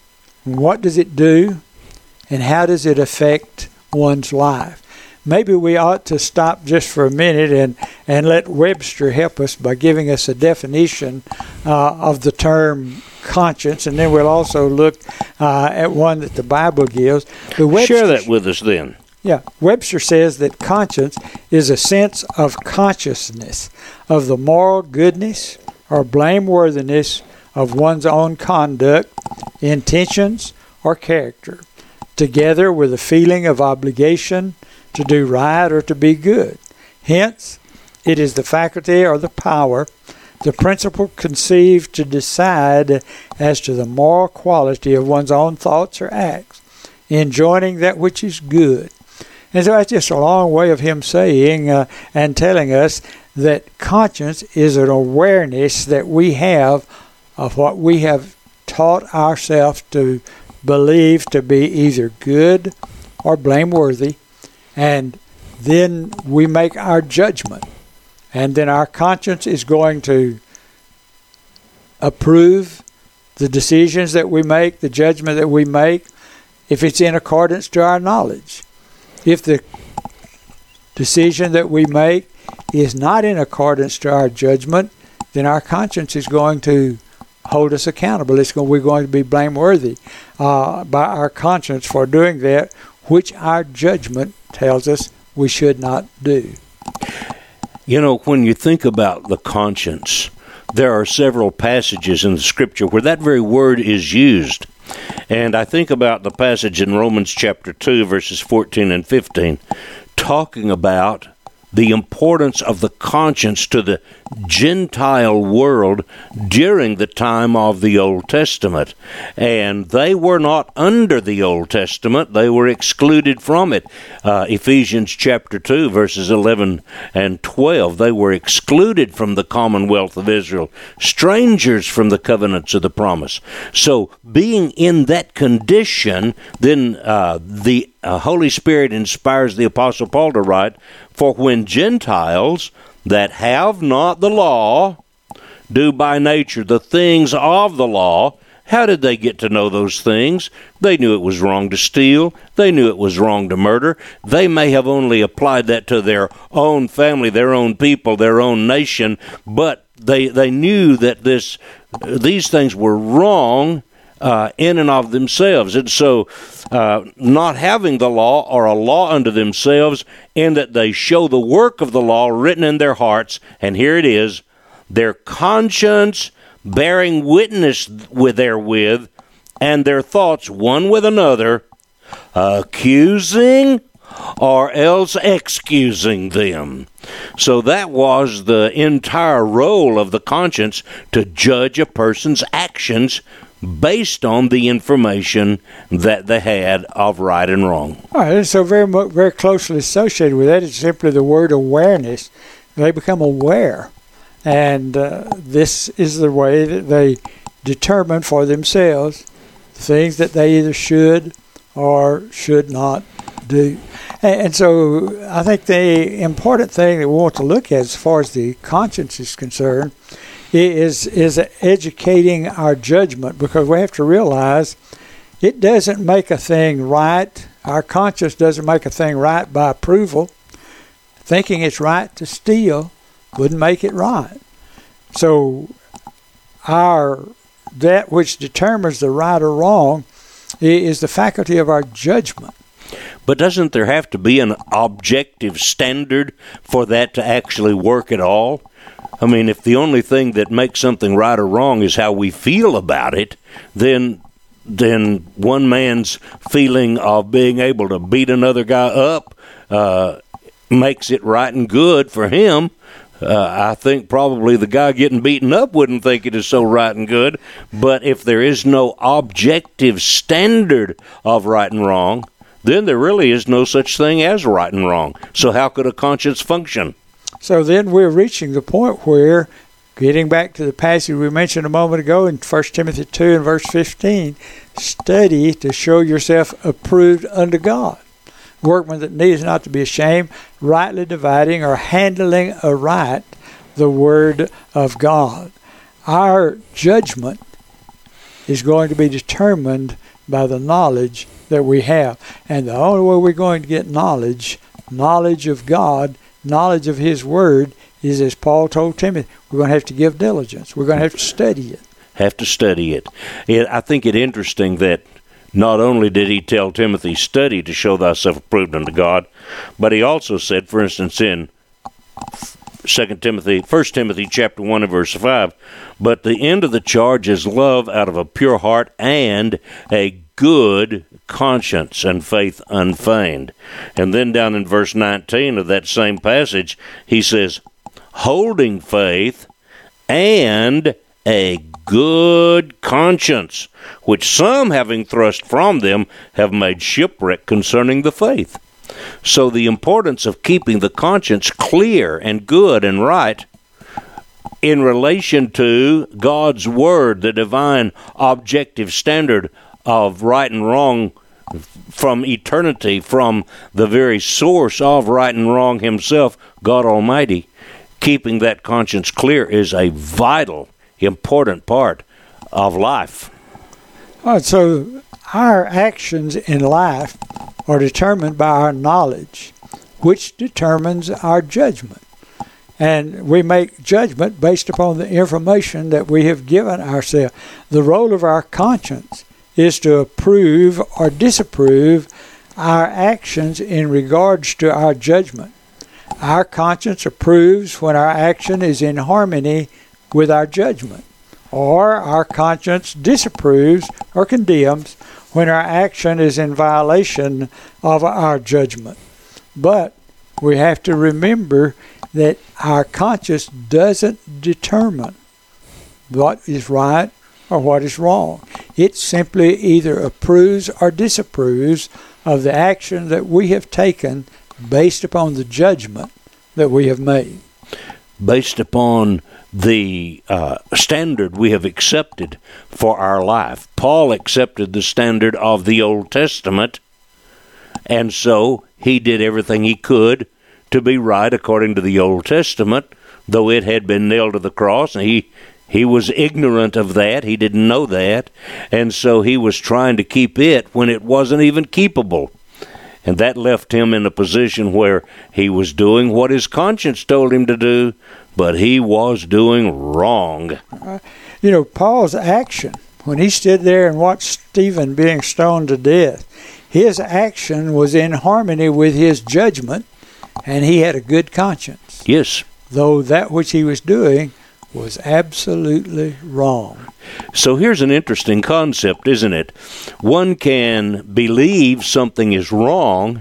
What does it do? And how does it affect one's life? Maybe we ought to stop just for a minute and, and let Webster help us by giving us a definition uh, of the term conscience, and then we'll also look uh, at one that the Bible gives. The Webster, Share that with us then. Yeah, Webster says that conscience is a sense of consciousness of the moral goodness or blameworthiness of one's own conduct, intentions, or character, together with a feeling of obligation to do right or to be good. Hence, it is the faculty or the power, the principle conceived to decide as to the moral quality of one's own thoughts or acts, enjoining that which is good. And so that's just a long way of him saying uh, and telling us that conscience is an awareness that we have of what we have taught ourselves to believe to be either good or blameworthy, and then we make our judgment. And then our conscience is going to approve the decisions that we make, the judgment that we make, if it's in accordance to our knowledge. If the decision that we make is not in accordance to our judgment, then our conscience is going to hold us accountable. It's going, we're going to be blameworthy uh, by our conscience for doing that, which our judgment tells us we should not do. You know, when you think about the conscience, there are several passages in the Scripture where that very word is used. And I think about the passage in Romans chapter two, verses fourteen and fifteen, talking about the importance of the conscience to the Gentile world during the time of the Old Testament. And they were not under the Old Testament. They were excluded from it. Uh, Ephesians chapter two, verses eleven and twelve, they were excluded from the commonwealth of Israel, strangers from the covenants of the promise. So being in that condition, then uh, the uh, Holy Spirit inspires the Apostle Paul to write, "For when Gentiles that have not the law do by nature the things of the law," how did they get to know those things? They knew it was wrong to steal. They knew it was wrong to murder. They may have only applied that to their own family, their own people, their own nation, but they they knew that this these things were wrong Uh, in and of themselves. And so uh, not having the law are a law unto themselves, in that they show the work of the law written in their hearts, and here it is, their conscience bearing witness with therewith, and their thoughts one with another, accusing or else excusing them. So that was the entire role of the conscience, to judge a person's actions based on the information that they had of right and wrong. All right, and so very very closely associated with that is simply the word awareness. They become aware, and uh, this is the way that they determine for themselves things that they either should or should not do. And, and so I think the important thing that we want to look at as far as the conscience is concerned is is educating our judgment, because we have to realize it doesn't make a thing right. Our conscience doesn't make a thing right by approval. Thinking it's right to steal wouldn't make it right. So our that which determines the right or wrong is the faculty of our judgment. But doesn't there have to be an objective standard for that to actually work at all? I mean, if the only thing that makes something right or wrong is how we feel about it, then then one man's feeling of being able to beat another guy up uh, makes it right and good for him. Uh, I think probably the guy getting beaten up wouldn't think it is so right and good. But if there is no objective standard of right and wrong, then there really is no such thing as right and wrong. So how could a conscience function? So then we're reaching the point where, getting back to the passage we mentioned a moment ago in First Timothy two and verse fifteen, study to show yourself approved unto God, workman that needs not to be ashamed, rightly dividing or handling aright the word of God. Our judgment is going to be determined by the knowledge that we have. And the only way we're going to get knowledge, knowledge of God, knowledge of His Word, is, as Paul told Timothy, we're going to have to give diligence. We're going to have to study it. Have to study it. it I think it interesting that not only did he tell Timothy, study to show thyself approved unto God, but he also said, for instance, in Second Timothy, First Timothy chapter one and verse five, but the end of the charge is love out of a pure heart and a good conscience and faith unfeigned. And then down in verse nineteen of that same passage, he says, holding faith and a good conscience, which some, having thrust from them, have made shipwreck concerning the faith. So the importance of keeping the conscience clear and good and right in relation to God's Word, the divine objective standard of right and wrong from eternity, from the very source of right and wrong Himself, God Almighty, keeping that conscience clear is a vital, important part of life. All right, so our actions in life are determined by our knowledge, which determines our judgment. And we make judgment based upon the information that we have given ourselves. The role of our conscience is to approve or disapprove our actions in regards to our judgment. Our conscience approves when our action is in harmony with our judgment, or our conscience disapproves or condemns when our action is in violation of our judgment. But we have to remember that our conscience doesn't determine what is right or what is wrong. It simply either approves or disapproves of the action that we have taken based upon the judgment that we have made. Based upon the uh, standard we have accepted for our life. Paul accepted the standard of the Old Testament, and so he did everything he could to be right according to the Old Testament, though it had been nailed to the cross, and he He was ignorant of that. He didn't know that. And so he was trying to keep it when it wasn't even keepable. And that left him in a position where he was doing what his conscience told him to do, but he was doing wrong. Uh, you know, Paul's action, when he stood there and watched Stephen being stoned to death, his action was in harmony with his judgment, and he had a good conscience. Yes. Though that which he was doing was absolutely wrong. So here's an interesting concept, isn't it? One can believe something is wrong,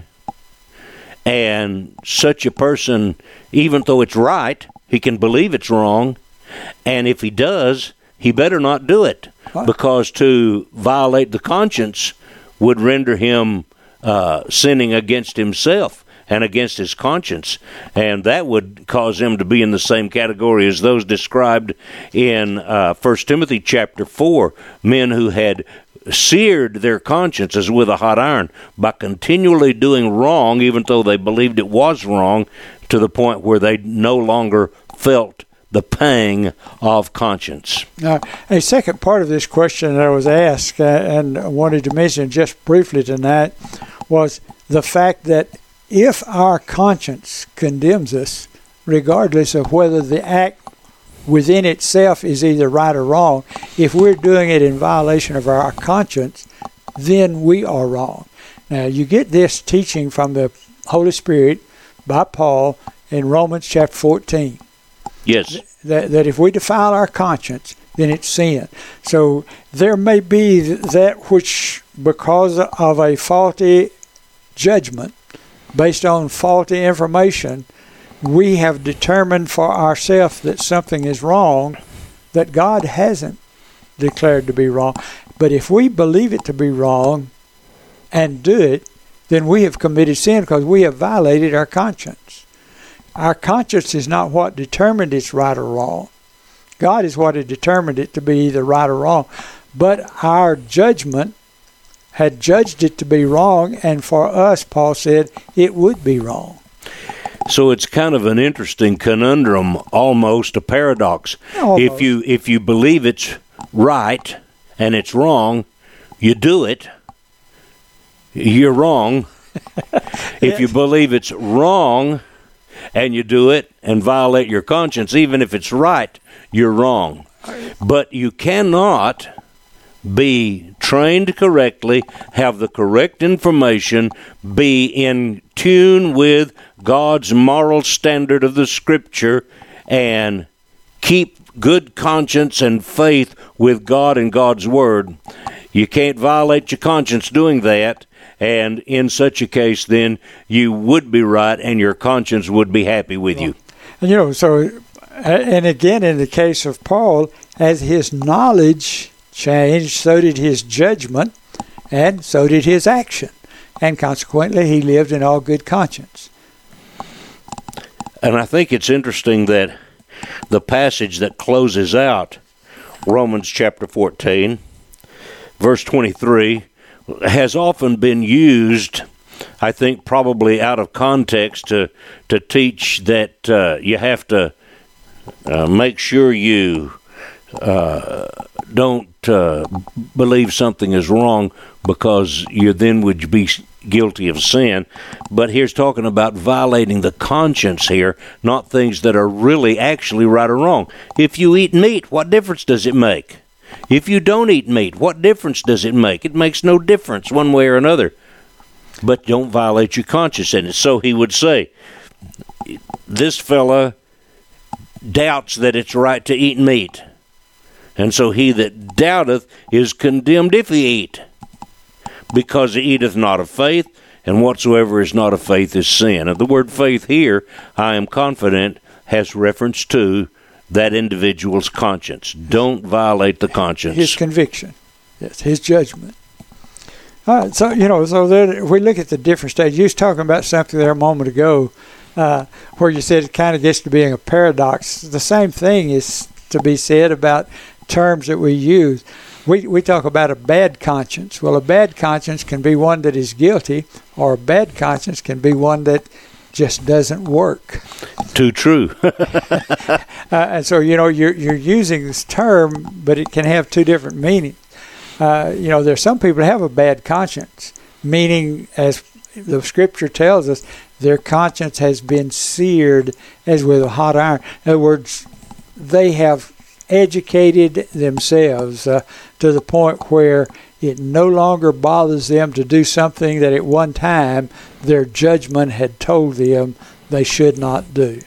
and such a person, even though it's right, he can believe it's wrong, and if he does, he better not do it, what? Because to violate the conscience would render him uh, sinning against himself and against his conscience, and that would cause him to be in the same category as those described in uh, First Timothy chapter four, men who had seared their consciences with a hot iron by continually doing wrong, even though they believed it was wrong, to the point where they no longer felt the pang of conscience. Now, a second part of this question that I was asked uh, and wanted to mention just briefly tonight was the fact that if our conscience condemns us, regardless of whether the act within itself is either right or wrong. If we're doing it in violation of our conscience, then we are wrong. Now, you get this teaching from the Holy Spirit by Paul in Romans chapter fourteen. Yes. That, that if we defile our conscience, then it's sin. So there may be that which, because of a faulty judgment, based on faulty information, we have determined for ourselves that something is wrong that God hasn't declared to be wrong. But if we believe it to be wrong and do it, then we have committed sin because we have violated our conscience. Our conscience is not what determined it's right or wrong. God is what had determined it to be either right or wrong. But our judgment had judged it to be wrong, and for us, Paul said, it would be wrong. So it's kind of an interesting conundrum, almost a paradox. Almost. If you if you believe it's right and it's wrong, you do it, you're wrong. If you believe it's wrong and you do it and violate your conscience, even if it's right, you're wrong. But you cannot be trained correctly, have the correct information, be in tune with God's moral standard of the Scripture, and keep good conscience and faith with God and God's Word. You can't violate your conscience doing that, and in such a case, then you would be right and your conscience would be happy with you. And you know, so, and again, in the case of Paul, as his knowledge changed, so did his judgment, and so did his action. And consequently, he lived in all good conscience. And I think it's interesting that the passage that closes out Romans chapter fourteen, verse twenty-three, has often been used, I think probably out of context, to, to teach that uh, you have to uh, make sure you uh, don't uh, believe something is wrong because you then would be guilty of sin. But here's talking about violating the conscience here, not things that are really actually right or wrong. If you eat meat, what difference does it make? If you don't eat meat, what difference does it make? It makes no difference one way or another. But don't violate your conscience in it. So he would say, this fella doubts that it's right to eat meat. And so he that doubteth is condemned if he eat, because he eateth not of faith, and whatsoever is not of faith is sin. And the word faith here, I am confident, has reference to that individual's conscience. Don't violate the conscience. His conviction. Yes, his judgment. All right, so, you know, so there, if we look at the different stages, you was talking about something there a moment ago uh, where you said it kind of gets to being a paradox. The same thing is to be said about terms that we use. We we talk about a bad conscience. Well, a bad conscience can be one that is guilty, or a bad conscience can be one that just doesn't work. Too true. uh, and so, you know, you're you're using this term, but it can have two different meanings. Uh, you know, there's some people that have a bad conscience, meaning, as the Scripture tells us, their conscience has been seared as with a hot iron. In other words, they have educated themselves uh, to the point where it no longer bothers them to do something that at one time their judgment had told them they should not do.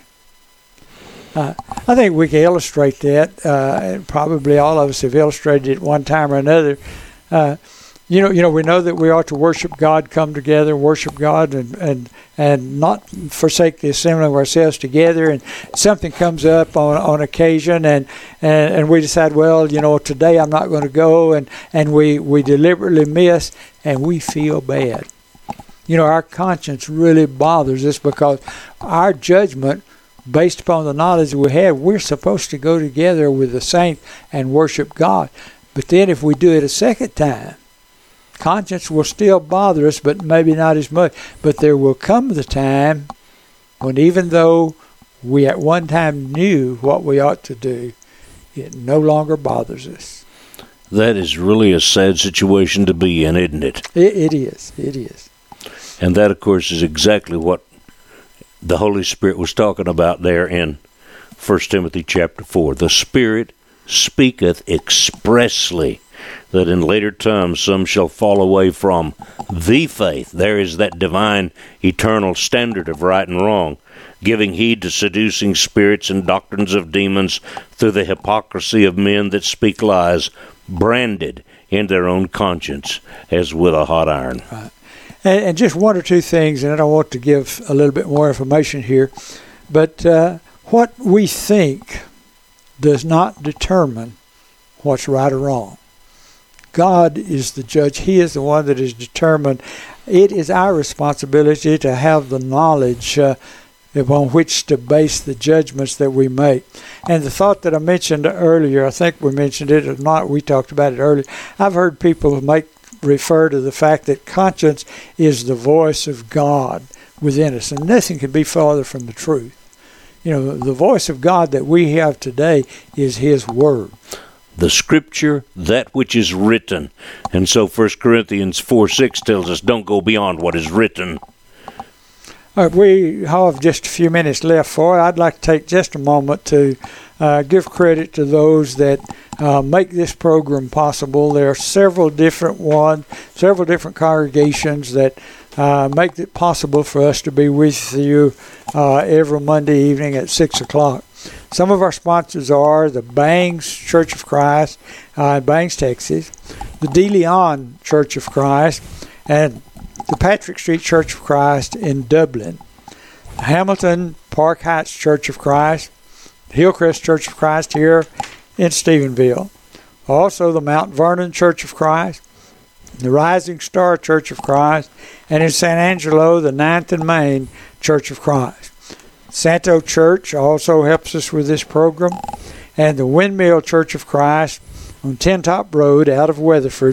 Uh, I think we can illustrate that, uh, and probably all of us have illustrated it at one time or another. Uh, you know, you know, we know that we ought to worship God, come together, worship God, and and, and not forsake the assembling of ourselves together. And something comes up on on occasion, and, and, and we decide, well, you know, today I'm not going to go, and, and we, we deliberately miss, and we feel bad. You know, our conscience really bothers us because our judgment, based upon the knowledge we have, we're supposed to go together with the saints and worship God. But then if we do it a second time, conscience will still bother us, but maybe not as much. But there will come the time when, even though we at one time knew what we ought to do, it no longer bothers us. That is really a sad situation to be in, isn't it? It, it is. It is. And that, of course, is exactly what the Holy Spirit was talking about there in First Timothy chapter four. The Spirit speaketh expressly that in later times some shall fall away from the faith. There is that divine eternal standard of right and wrong, giving heed to seducing spirits and doctrines of demons through the hypocrisy of men that speak lies, branded in their own conscience as with a hot iron. Right. And, and just one or two things, and I don't want to give a little bit more information here, but uh, what we think does not determine what's right or wrong. God is the judge. He is the one that is determined. It is our responsibility to have the knowledge uh, upon which to base the judgments that we make. And the thought that I mentioned earlier, I think we mentioned it or not, we talked about it earlier. I've heard people make refer to the fact that conscience is the voice of God within us, and nothing could be farther from the truth. You know, the voice of God that we have today is His Word. The Scripture, that which is written. And so First Corinthians four six tells us, don't go beyond what is written. All right, we have just a few minutes left for it. I'd like to take just a moment to uh, give credit to those that uh, make this program possible. There are several different ones, several different congregations that uh, make it possible for us to be with you uh, every Monday evening at six o'clock. Some of our sponsors are the Bangs Church of Christ uh, in Bangs, Texas, the De Leon Church of Christ, and the Patrick Street Church of Christ in Dublin, Hamilton Park Heights Church of Christ, Hillcrest Church of Christ here in Stephenville, also the Mount Vernon Church of Christ, the Rising Star Church of Christ, and in San Angelo, the Ninth and Main Church of Christ. Santo Church also helps us with this program, and the Windmill Church of Christ on Tin Top Road out of Weatherford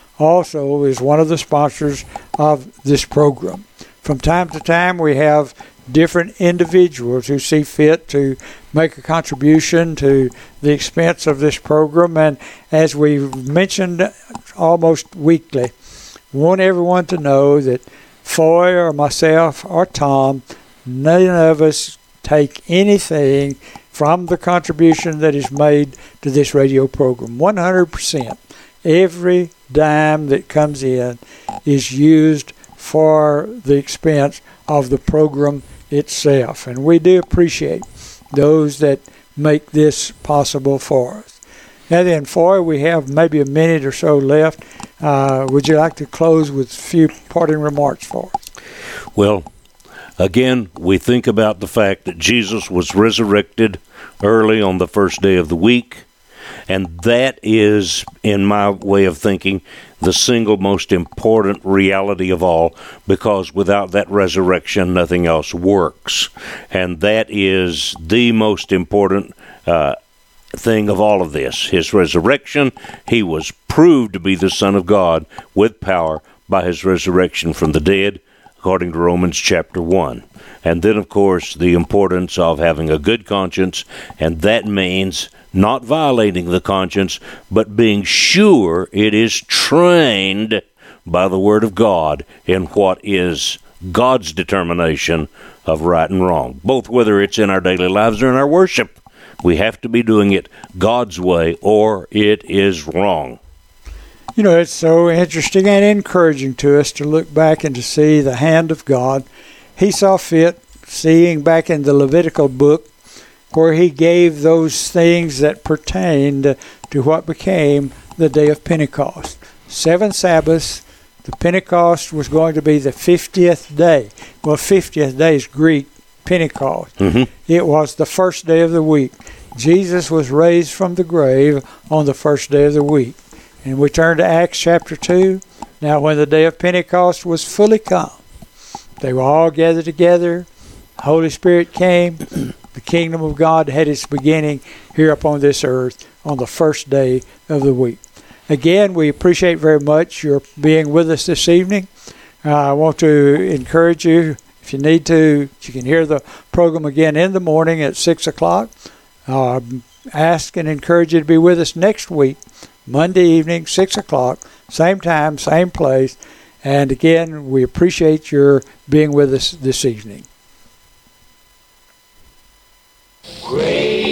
also is one of the sponsors of this program. From time to time, we have different individuals who see fit to make a contribution to the expense of this program, and as we've mentioned almost weekly, we want everyone to know that Foy or myself or Tom, none of us take anything from the contribution that is made to this radio program. one hundred percent. Every dime that comes in is used for the expense of the program itself. And we do appreciate those that make this possible for us. Now then, Foy, we have maybe a minute or so left. Uh, would you like to close with a few parting remarks for us? Well, again, we think about the fact that Jesus was resurrected early on the first day of the week, and that is, in my way of thinking, the single most important reality of all, because without that resurrection, nothing else works. And that is the most important uh, thing of all of this. His resurrection, he was proved to be the Son of God with power by his resurrection from the dead, according to Romans chapter one. And then, of course, the importance of having a good conscience, and that means not violating the conscience, but being sure it is trained by the Word of God in what is God's determination of right and wrong, both whether it's in our daily lives or in our worship. We have to be doing it God's way, or it is wrong. You know, it's so interesting and encouraging to us to look back and to see the hand of God. He saw fit, seeing back in the Levitical book, where he gave those things that pertained to what became the day of Pentecost. Seven Sabbaths. The Pentecost was going to be the fiftieth day. Well, fiftieth day is Greek, Pentecost. Mm-hmm. It was the first day of the week. Jesus was raised from the grave on the first day of the week. And we turn to Acts chapter two. Now, when the day of Pentecost was fully come, they were all gathered together. The Holy Spirit came. The kingdom of God had its beginning here upon this earth on the first day of the week. Again, we appreciate very much your being with us this evening. Uh, I want to encourage you, if you need to, you can hear the program again in the morning at six o'clock. Uh, ask and encourage you to be with us next week, Monday evening, six o'clock, same time, same place. And again, we appreciate your being with us this evening. Great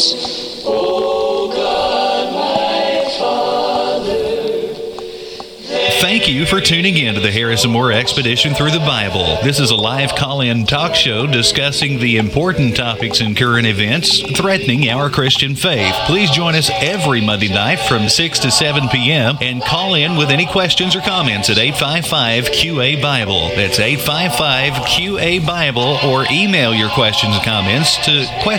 voice, O God, my Father. Thank you for tuning in to the Harrison Moore Expedition Through the Bible. This is a live call-in talk show discussing the important topics and current events threatening our Christian faith. Please join us every Monday night from six to seven p.m. and call in with any questions or comments at eight five five Q A Bible. That's eight five five Q A Bible, or email your questions and comments to questions